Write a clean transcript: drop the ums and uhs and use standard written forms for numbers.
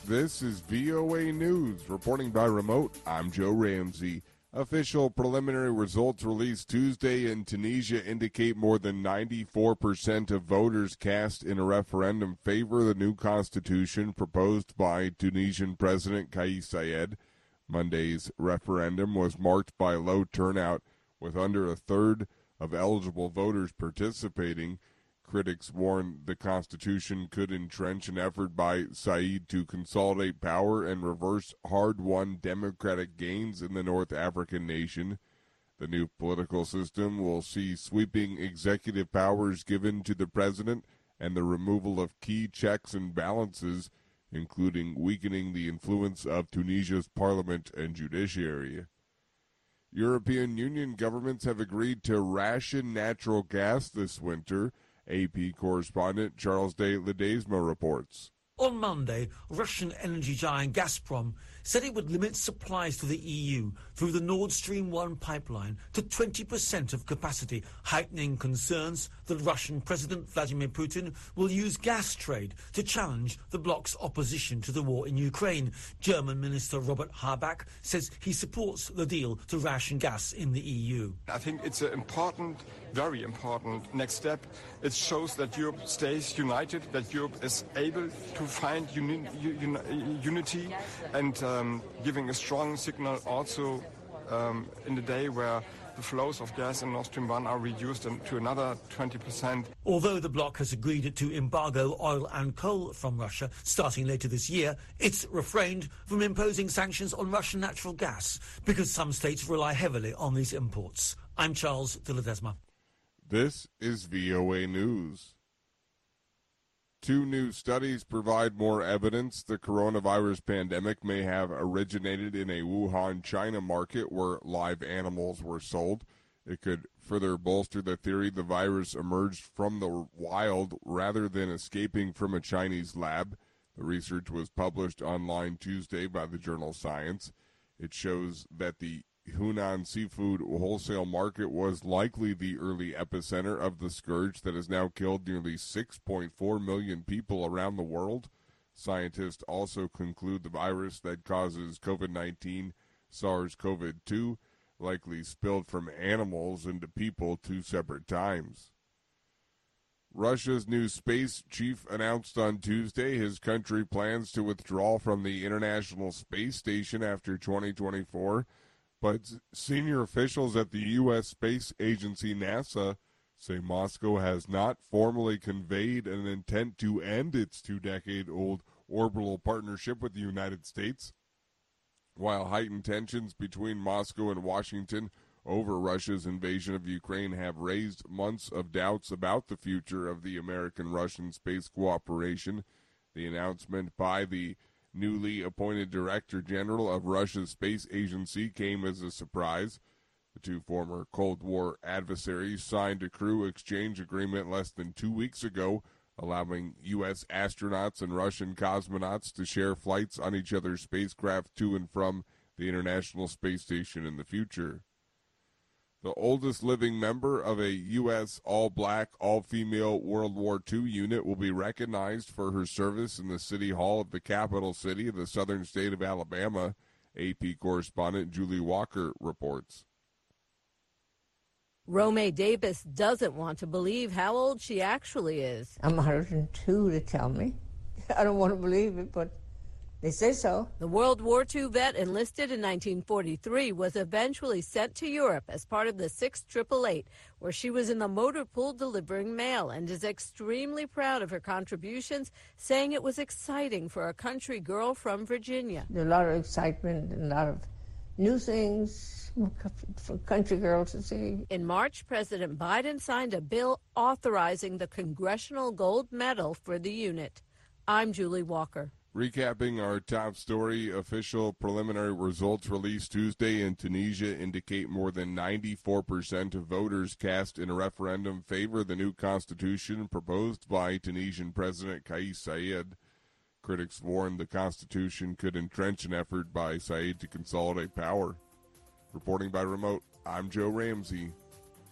This is VOA News. Reporting by remote, I'm Joe Ramsey. Official preliminary results released Tuesday in Tunisia indicate more than 94% of voters cast in a referendum favor the new constitution proposed by Tunisian President Kais Saied. Monday's referendum was marked by low turnout, with under a third of eligible voters participating. Critics warn the constitution could entrench an effort by Saied to consolidate power and reverse hard-won democratic gains in the North African nation. The new political system will see sweeping executive powers given to the president and the removal of key checks and balances, including weakening the influence of Tunisia's parliament and judiciary. European Union governments have agreed to ration natural gas this winter. AP correspondent Charles de Ledesma reports. On Monday, Russian energy giant Gazprom said it would limit supplies to the EU through the Nord Stream 1 pipeline to 20% of capacity, heightening concerns that Russian President Vladimir Putin will use gas trade to challenge the bloc's opposition to the war in Ukraine. German Minister Robert Habeck says he supports the deal to ration gas in the EU. I think it's an important, very important next step. It shows that Europe stays united, that Europe is able to find unity and giving a strong signal also in the day where the flows of gas in Nord Stream 1 are reduced to another 20%. Although the bloc has agreed to embargo oil and coal from Russia starting later this year, it's refrained from imposing sanctions on Russian natural gas because some states rely heavily on these imports. I'm Charles de Ledesma. This is VOA News. Two new studies provide more evidence the coronavirus pandemic may have originated in a Wuhan, China market where live animals were sold. It could further bolster the theory the virus emerged from the wild rather than escaping from a Chinese lab. The research was published online Tuesday by the journal Science. It shows that the Hunan seafood wholesale market was likely the early epicenter of the scourge that has now killed nearly 6.4 million people around the world. Scientists also conclude the virus that causes COVID-19, SARS-CoV-2, likely spilled from animals into people two separate times. Russia's new space chief announced on Tuesday his country plans to withdraw from the International Space Station after 2024. But senior officials at the U.S. Space Agency, NASA, say Moscow has not formally conveyed an intent to end its two-decade-old orbital partnership with the United States. While heightened tensions between Moscow and Washington over Russia's invasion of Ukraine have raised months of doubts about the future of the American-Russian space cooperation, the announcement by the newly appointed Director General of Russia's space agency came as a surprise. The two former Cold War adversaries signed a crew exchange agreement less than 2 weeks ago, allowing U.S. astronauts and Russian cosmonauts to share flights on each other's spacecraft to and from the International Space Station in the future. The oldest living member of a U.S. all-black, all-female World War II unit will be recognized for her service in the City Hall of the capital city of the southern state of Alabama, AP correspondent Julie Walker reports. Romay Davis doesn't want to believe how old she actually is. I'm 102, to tell me. I don't want to believe it, but they say so. The World War II vet enlisted in 1943 was eventually sent to Europe as part of the 6th 888, where she was in the motor pool delivering mail, and is extremely proud of her contributions, saying it was exciting for a country girl from Virginia. There's a lot of excitement and a lot of new things for country girls to see. In March, President Biden signed a bill authorizing the Congressional Gold Medal for the unit. I'm Julie Walker. Recapping our top story, official preliminary results released Tuesday in Tunisia indicate more than 94% of voters cast in a referendum favor the new constitution proposed by Tunisian President Kais Saied. Critics warn the constitution could entrench an effort by Saied to consolidate power. Reporting by remote, I'm Joe Ramsey.